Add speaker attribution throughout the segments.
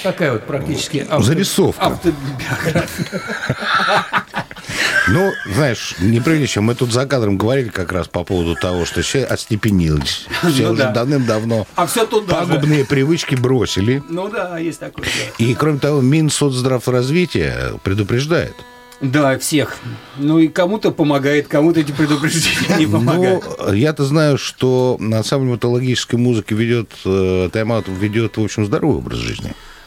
Speaker 1: Такая вот практически
Speaker 2: зарисовка.
Speaker 1: Автобиография.
Speaker 2: Ну, знаешь, неприлично. Мы тут за кадром говорили как раз по поводу того, что все остепенились. Все уже давным-давно пагубные привычки бросили.
Speaker 1: Ну да, есть такое.
Speaker 2: И, кроме того, Минсоцздравразвитие предупреждает.
Speaker 1: Да, всех. Ну и кому-то помогает, кому-то эти предупреждения не помогают.
Speaker 2: Ну, я-то знаю, что ансамбль металлургической музыки тайм-аут ведет, в общем, здоровый образ жизни.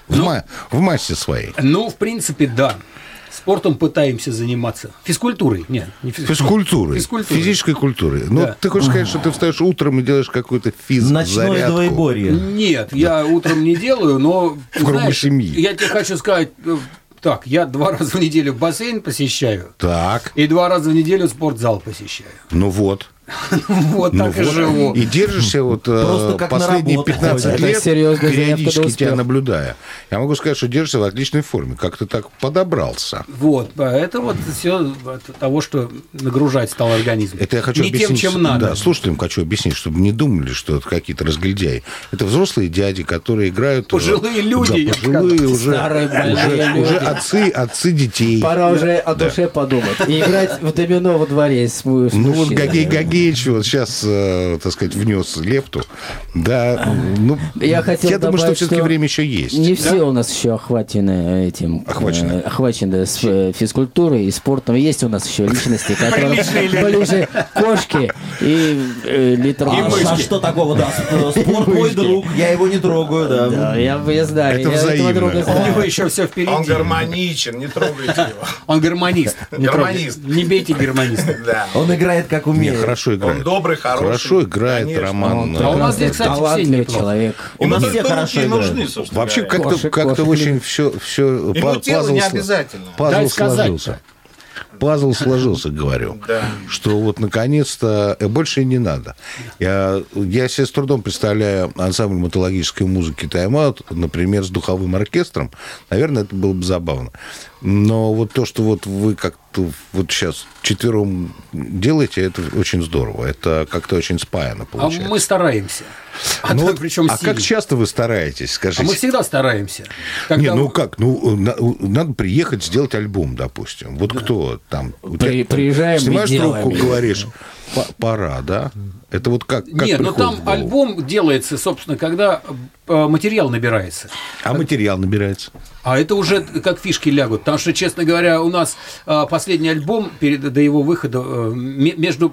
Speaker 2: В массе своей.
Speaker 1: Ну, в принципе, да. Спортом пытаемся заниматься. Физкультурой. Нет, не
Speaker 2: физкультурой. Физической культурой. Да. Ну, ты хочешь сказать, что ты встаешь утром и делаешь какую-то физзарядку?
Speaker 3: Ночное двоеборье.
Speaker 1: Нет, я утром не делаю, но...
Speaker 2: В кругу семьи.
Speaker 1: Я тебе хочу сказать... Так, я 2 раза в неделю бассейн посещаю.
Speaker 2: Так.
Speaker 1: И 2 раза в неделю спортзал посещаю.
Speaker 2: Ну вот.
Speaker 1: Вот так и живу.
Speaker 2: И держишься вот последние 15 лет, периодически тебя наблюдая. Я могу сказать, что держишься в отличной форме. Как ты так подобрался.
Speaker 1: Вот. Это вот все от того, что нагружать стал организм.
Speaker 2: Это я хочу объяснить.
Speaker 1: Не тем, чем надо.
Speaker 2: Да, слушателям хочу объяснить, чтобы не думали, что это какие-то разгильдяи. Это взрослые дяди, которые играют...
Speaker 1: Пожилые люди.
Speaker 2: Да, пожилые уже отцы детей.
Speaker 4: Пора уже о душе подумать. И играть в домино во дворе с мужчиной.
Speaker 2: Ну вот Гагеич вот сейчас, так сказать, внес лепту. Да, ну, я думаю, что все-таки время еще есть.
Speaker 4: Не все у нас еще охвачены этим. Охвачены с физкультурой и спортом. Есть у нас еще личности, которые ближе кошки и литровые.
Speaker 3: А что такого, да? Спорт мой друг, я его не трогаю, да.
Speaker 4: Да, я знаю.
Speaker 2: Это взаимно.
Speaker 1: У него еще все впереди.
Speaker 5: Он гармоничен, не трогайте его.
Speaker 1: Он гармонист.
Speaker 5: Гармонист.
Speaker 1: Не бейте гармониста.
Speaker 5: Да.
Speaker 3: Он играет как умеет.
Speaker 2: Хорошо играет.
Speaker 5: Он добрый, хороший.
Speaker 2: Хорошо играет,
Speaker 5: конечно.
Speaker 2: Роман.
Speaker 1: А у нас здесь, кстати, все неплохо.
Speaker 4: человек.
Speaker 3: У нас
Speaker 5: Ему
Speaker 3: все
Speaker 5: только
Speaker 3: хорошо
Speaker 5: руки
Speaker 3: играют.
Speaker 5: нужны, собственно
Speaker 2: Вообще
Speaker 5: говоря.
Speaker 2: как-то очень все
Speaker 5: Ему тело не обязательно.
Speaker 2: Пазл
Speaker 1: Дай сказать-то.
Speaker 2: сложился. Пазл сложился, говорю.
Speaker 5: Да.
Speaker 2: Что вот наконец-то больше и не надо. Я себе с трудом представляю ансамбль металлургической музыки «Тайм-аут», например, с духовым оркестром. Наверное, это было бы забавно. Но вот то, что вот вы как-то вот сейчас четвером делаете, это очень здорово. Это как-то очень спаяно получается.
Speaker 1: А мы стараемся. Причем
Speaker 2: как часто вы стараетесь, скажите?
Speaker 1: А мы всегда стараемся.
Speaker 2: Не, ну как? Ну, надо приехать, сделать альбом, допустим. Вот кто там?
Speaker 4: Приезжаем,
Speaker 2: снимаешь
Speaker 4: и
Speaker 2: трубку,
Speaker 4: делаем.
Speaker 2: говоришь, пора, да? Это вот как
Speaker 1: Нет, но там альбом делается, собственно, когда материал набирается.
Speaker 2: А материал набирается?
Speaker 1: А это уже как фишки лягут. Потому что, честно говоря, у нас последний альбом до его выхода между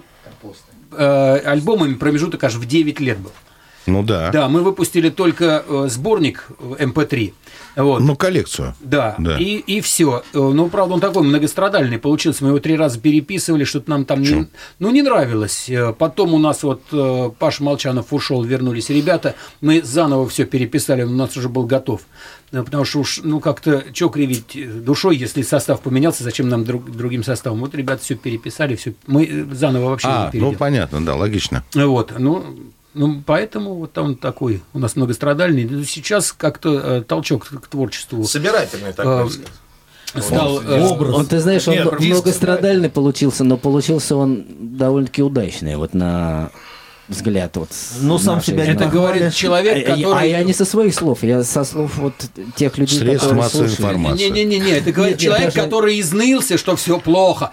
Speaker 1: альбомами промежуток аж в 9 лет был.
Speaker 2: Ну да.
Speaker 1: Да, мы выпустили только сборник MP3. Вот.
Speaker 2: Ну, коллекцию.
Speaker 1: Да. И все. Ну, правда, он такой многострадальный получился. Мы его 3 раза переписывали, что-то нам там не нравилось. Потом у нас вот Паша Молчанов ушел, вернулись ребята. Мы заново все переписали, он у нас уже был готов. Потому что уж, как-то, что кривить душой, если состав поменялся, зачем нам другим составом? Вот ребята все переписали, все. Мы заново вообще не переделали.
Speaker 2: Ну, понятно, да, логично.
Speaker 1: Вот, поэтому вот он такой у нас многострадальный. Но сейчас как-то толчок к творчеству.
Speaker 5: Собирательный такой.
Speaker 1: Стал
Speaker 4: Он, ты знаешь, он многострадальный получился, но получился он довольно-таки удачный, вот на взгляд. Вот,
Speaker 3: сам себя
Speaker 1: это говорит человек, который...
Speaker 4: А я не со своих слов, я со слов вот тех людей,
Speaker 2: средств
Speaker 4: которые
Speaker 2: массовой
Speaker 4: слушали.
Speaker 2: информации.
Speaker 1: Не, это говорит человек, который изнылся, что все плохо.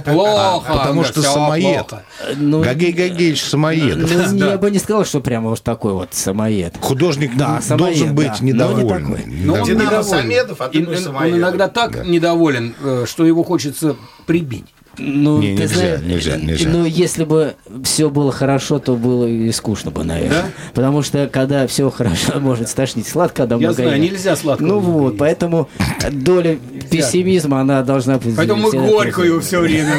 Speaker 2: Потому что самоед. Гагей Гагеич самоед.
Speaker 4: Я бы не сказал, что прямо вот такой вот самоед.
Speaker 2: Художник должен быть недовольный.
Speaker 1: Он иногда так недоволен, что его хочется прибить.
Speaker 2: Нельзя.
Speaker 4: Ну, если бы все было хорошо, то было и скучно бы, наверное. Да? Потому что, когда все хорошо, может стошнить сладко, когда много.
Speaker 1: Я знаю, нельзя сладко.
Speaker 4: Ну вот, поэтому доля пессимизма, она должна быть.
Speaker 1: Поэтому мы горькую все время.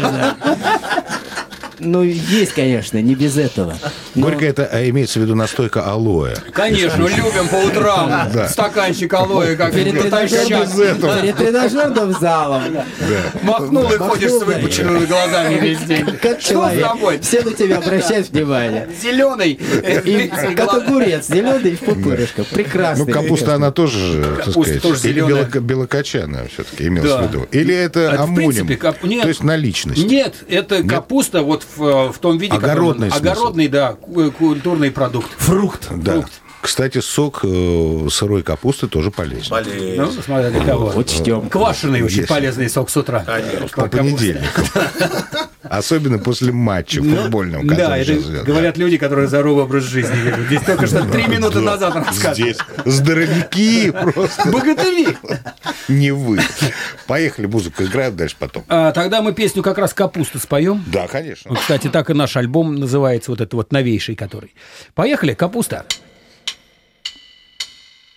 Speaker 4: Ну, есть, конечно, не без этого.
Speaker 2: Горько это имеется в виду настойка алоэ.
Speaker 1: Конечно, любим по утрам стаканчик алоэ, как
Speaker 4: перед тренажерным залом.
Speaker 1: Махнул и ходишь с выпученными глазами весь день.
Speaker 4: Как человек. Все на тебя обращают внимание.
Speaker 1: Зеленый.
Speaker 4: Как огурец, зеленый и в пупырышках. Прекрасно.
Speaker 2: Ну, капуста, она тоже, так сказать, или белокочанная все-таки имелась в виду. Или это аммоним, то есть наличность.
Speaker 1: Нет, это капуста вот в том виде,
Speaker 2: огородный,
Speaker 1: огородный, да, культурный продукт.
Speaker 3: Фрукт.
Speaker 2: Да. Кстати, сок сырой капусты тоже полезен.
Speaker 1: Ну, смотря для кого.
Speaker 4: Учтем.
Speaker 1: Квашеный очень полезный сок с утра.
Speaker 2: По понедельникам. Особенно после матча футбольного.
Speaker 1: Да, это говорят люди, которые здоровый образ жизни ведут. Здесь только что 3 минуты назад рассказывали.
Speaker 2: Здесь здоровяки просто.
Speaker 1: Богатыри.
Speaker 2: Не вы. Поехали, музыку играем дальше потом.
Speaker 1: Тогда мы песню как раз «Капуста» споем.
Speaker 2: Да, конечно.
Speaker 1: Вот, кстати, так и наш альбом называется, вот этот вот новейший который. Поехали, «Капуста».